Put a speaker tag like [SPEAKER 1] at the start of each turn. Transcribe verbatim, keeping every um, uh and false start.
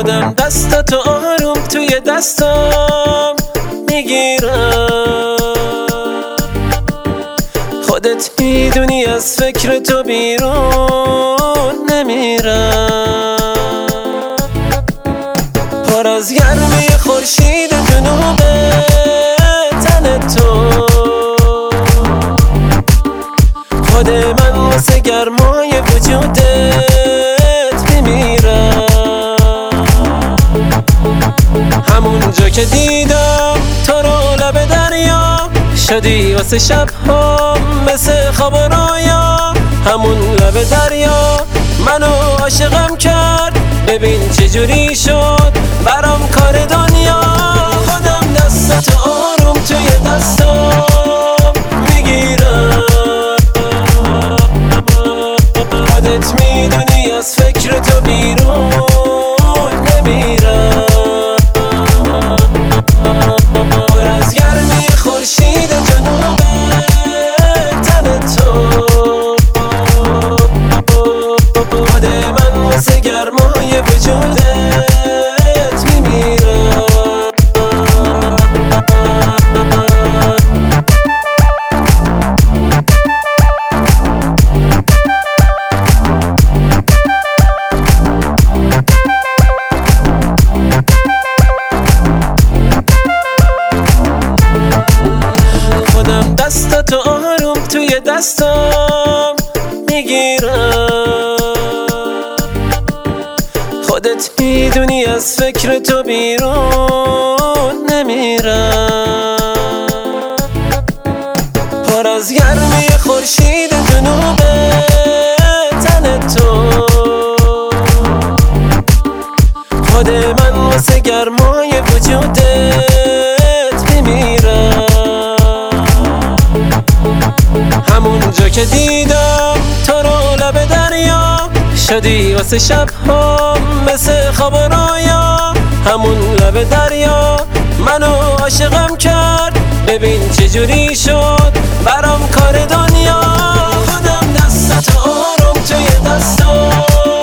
[SPEAKER 1] خودم دستاتو آروم توی دستام میگیرم. خودت میدونی از فکر تو بیرون نمیرم. پر از گرمی خورشید جنوب تن تو، خود من واسه گرمای وجودت میمیرم. همون جا که دیدم تو رو لب دریا، شدی واسه شب ها مثل خواب و رویا. همون لب دریا منو عاشقم کرد، ببین چجوری شد برام کار دنیا. خودم دستاتو آروم توی دستام میگیرم. خودت میدونی از فکر تو بیرون نمیرم. پر از گرمی خورشید جنوب تن تو، خود من واسه گرمای وجودت میمیرم. خودم دستاتو آروم توی دستام میگیرم. خودت میدونی از فکر تو بیرون نمیرم. پر از گرمی خورشید جنوب تن تو، خود من واسه گرمای وجودت میمیرم. همون جا که دیدم تو رو لب دریا، شدی واسه شب ها مثل خواب و رویا. همون لب دریا منو عاشقم کرد، ببین چجوری شد برام کار دنیا. خودم دستاتو آروم توی دستام